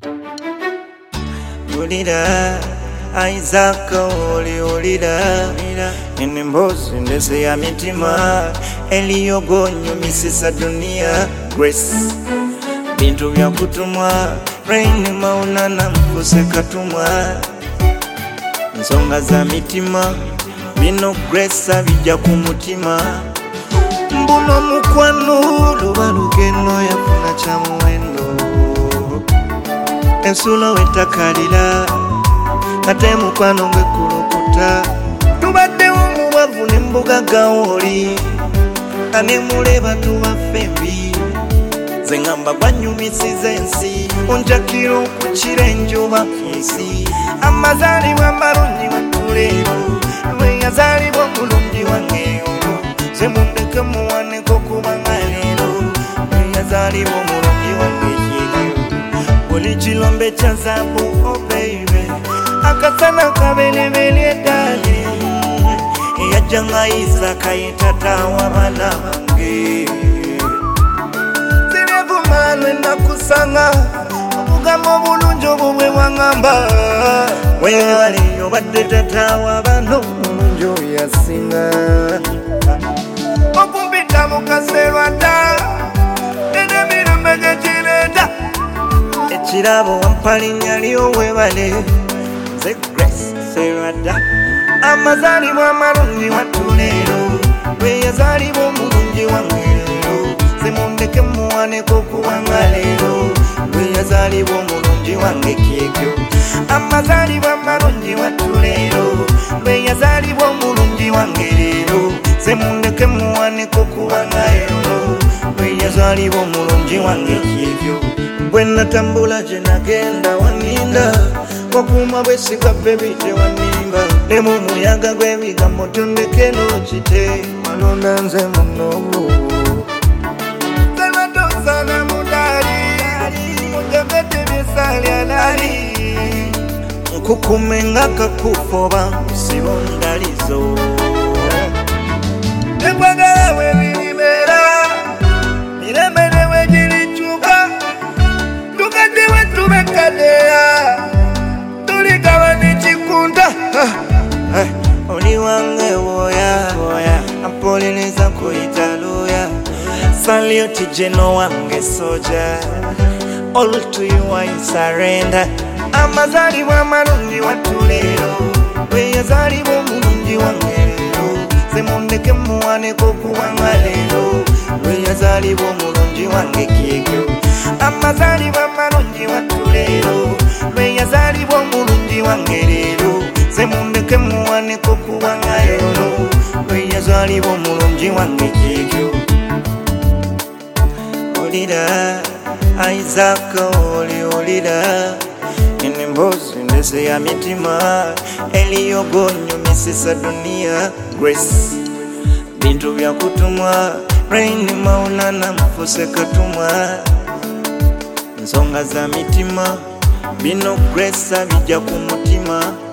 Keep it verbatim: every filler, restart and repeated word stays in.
Ulira Isaac oli ulira nini mbozi ndese ya mitima eliyogo nyumisisa dunia Grace bintu vya kutumwa Rain maunana mkuse katumwa nsonga za mitima bino Grace abijja kumutima mbuno mukwano luba lugendo yafuna kya muwendo ensulo wetakalira ate mukwano ngekulukuta tubadde omuwavu nembuga gawoli ane muleba tuwaffe mbi ze ngamba gwanyumisiza ensi onjakira okukira enjuba nsi amazaalibwa amalungi watuleero lwe yazaalibwa omulungi wange ze mundeke muwaneko kubanga leero lwe yazaalibwa omulungi wange kyekyo buli kilombe kya zaabu oh baby akasana kabelebele dale eyajjanga Isaka yetatawa bana bange sirevumano nakusanga obugambo obulungi obwo bwe wangamba wewale obadde tatawa bano omulungi oyasinga okumpita mukaserwa dda enemirembe gyekireeta ekirabo wampalinnya lyo webale ze Grace serada amazaalibwa amalungi watuleero lwe yazaalibwa omulungi wange leero ze mundeke muwaneko kubanga leero lwe yazaalibwa omulungi wange kyekyo amazaalibwa amalungi watuleero lwe yazaalibwa omulungi wange leero ze mundeke muwaneko kubanga leero lwe yazaalibwa omulungi wange kyekyo bwe natambula gye nagenda waninda wakuma bwesigwa bebi tewanimba ne mu muyaga gw'ebigambo tondeke n'okite malonda nze munobu salwadosana mudali mujabete byesalya nali nkukume nga kakufoba sibo ndalizo ekwagala webirimera miremere wegiricuka tukadde wetubekadeya oli wange woya ampoliniza kuyita luya Salute Geno wange soja all to you I surrender amazaalibwa amalungi watuleero lwe yazaalibwa omulungi wange leero ze mundeke muwaneko kubanga leero lwe yazaalibwa omulungi wange kyekyo amazaalibwa amalungi watuleero lwe yazaalibwa omulungi wange leero ze mundeke muwaneko kubanga leero lwe yazaalibwa omulungi wange kyekyo olira Isaac oli olira nini mbozi ndese ya mitima eliyogo nyumisisa dunia Grace bintu vya kutumwa Rain maunana mfuse katumwa nsonga za mitima bino Grace abijja kumutima